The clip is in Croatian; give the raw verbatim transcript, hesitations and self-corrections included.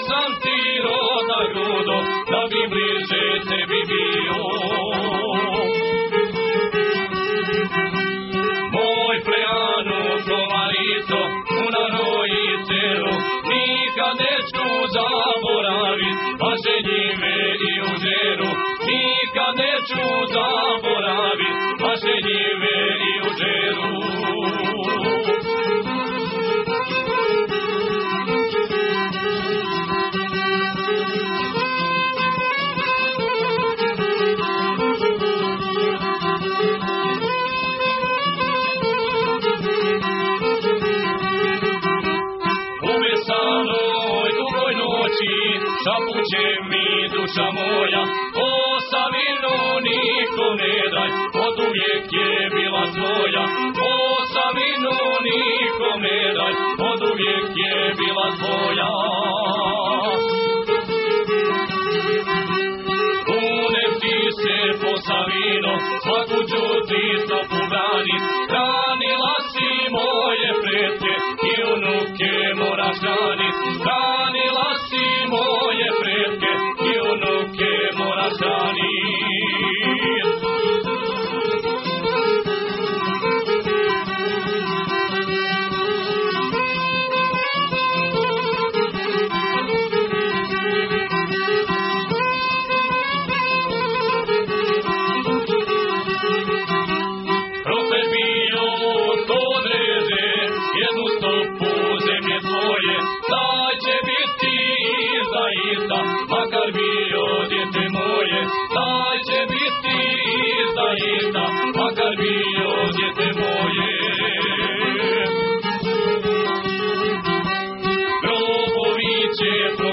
sam ti roda grudo, da bi bliže tebi bio. Moj Frejanu Komarito, u naroji celu, nikad neću zaboravit, vaše njive i u žeru, nikad neću zaboravit, vaše njive i u žeru. Šapuće mi duša moja, o Savinu niko ne daj, od uvijek je bila tvoja. O Savinu niko ne daj, od uvijek je bila tvoja. Kunem ti se po Savino, svaku ću ti stopu branit, hranila si moje pretke i unuke moraš hranit, hranila si moje pretke i unuke moraš hranit. Makar bio djete moje, taj će biti izdajica, makar bio djete moje. Grobovi će